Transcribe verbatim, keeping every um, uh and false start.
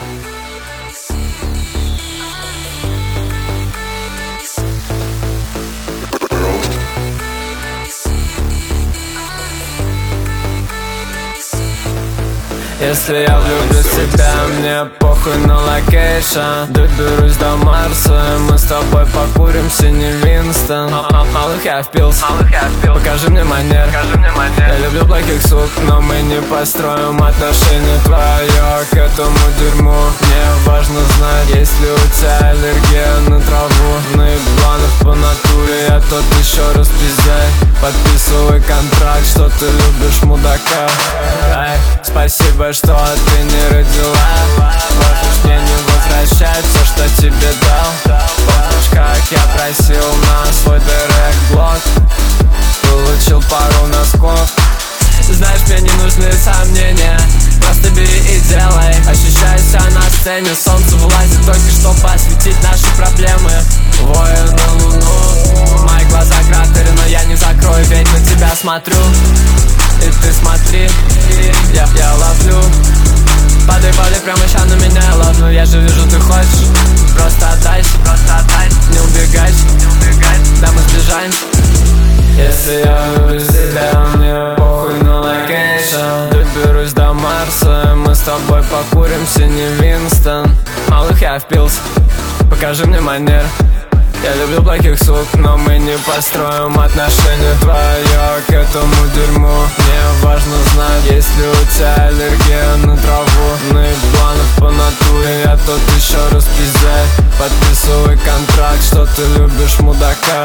Если я влюблюсь в тебя, мне похуй на локейшн. Доберусь до Марса, мы с тобой покурим синий Винстон. Малых я впился, покажи мне манер. Я люблю плохих сук, но мы не построим отношения твое к этому дерьму. Мне важно знать, есть ли у тебя аллергия на траву. На ебланов по натуре, я тот еще раз пиздяй. Подписывай контракт, что ты любишь мудака. Ай, спасибо, что ты не родила. Можешь мне не возвращать все, что тебе дал. Помнишь, как я просил на свой директ-блог? Получил пару носков. Знаешь, мне не нужны сомнения, просто бери и делай. Ощущайся на сцене, солнце вылазит только чтобы осветить наши проблемы. Вою на луну, мои глаза кратеры, но я не закрою, ведь на тебя смотрю. И ты смотри, я, я ловлю. Падай, падай прямо ща на меня, ладно, я же вижу, ты хочешь. Просто отдайся, просто отдайся, не убегай, не убегай, да мы сближаемся. Если я люблю себя, мне похуй на локейшн. Доберусь до Марса, мы с тобой покурим синий Винстон. Малых я впился, покажи мне манер. Я люблю плохих сук, но мы не построим отношения твое к этому дерьму. Мне важно знать, есть ли у тебя аллергия на траву. На ебланов по натуре, я тот еще раз пиздяй. Подписывай контракт, что ты любишь мудака.